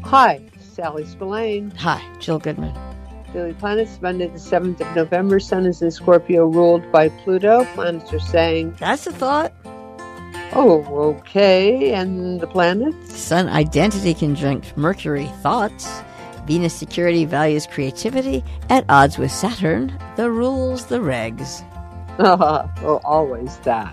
Hi, Sally Spillane. Hi, Jill Goodman. Daily Planets, Monday the 7th of November. Sun is in Scorpio, ruled by Pluto. Planets are saying, That's a thought. oh, okay. And the planets? Sun identity conjunct Mercury, thoughts. Venus security, values, creativity. At odds with Saturn, the rules, the regs. Well, always that.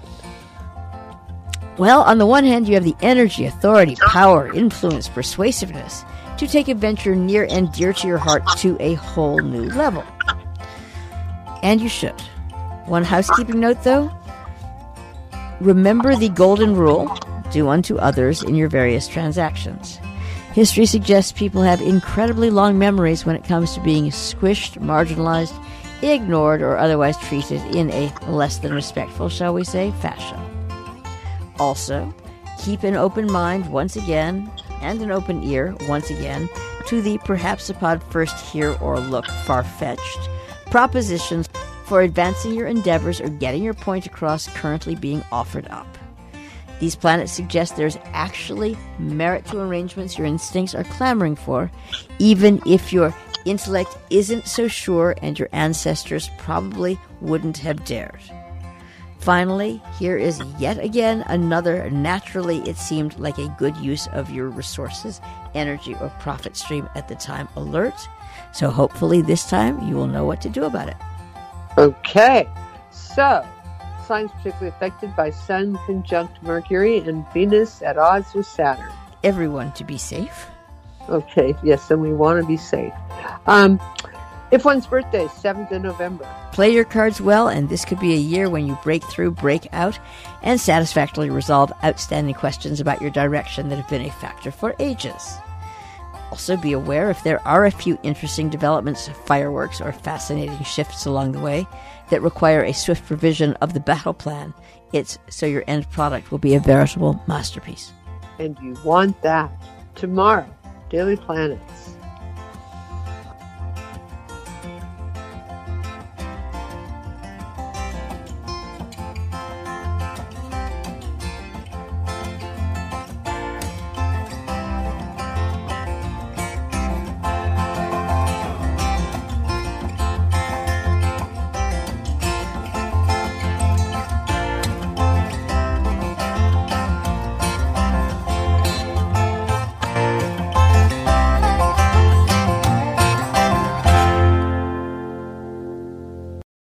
Well, on the one hand, you have the energy, authority, power, influence, persuasiveness to take a venture near and dear to your heart to a whole new level. And you should. One housekeeping note, though. Remember the golden rule, do unto others in your various transactions. History suggests people have incredibly long memories when it comes to being squished, marginalized, ignored, or otherwise treated in a less than respectful, shall we say, fashion. Also, keep an open mind once again, and an open ear once again, to the perhaps upon first hear or look far-fetched propositions for advancing your endeavors or getting your point across currently being offered up. These planets suggest there's actually merit to arrangements your instincts are clamoring for, even if your intellect isn't so sure and your ancestors probably wouldn't have dared. Finally, here is yet again another naturally it seemed like a good use of your resources, energy, or profit stream at the time alert. So hopefully this time you will know what to do about it. Okay. So, signs particularly affected by Sun conjunct Mercury and Venus at odds with Saturn. Everyone to be safe. Okay, yes, and we want to be safe. If one's birthday is 7th of November. Play your cards well, and this could be a year when you break through, break out, and satisfactorily resolve outstanding questions about your direction that have been a factor for ages. Also be aware if there are a few interesting developments, fireworks, or fascinating shifts along the way that require a swift revision of the battle plan, it's so your end product will be a veritable masterpiece. And you want that. Tomorrow, Daily Planets.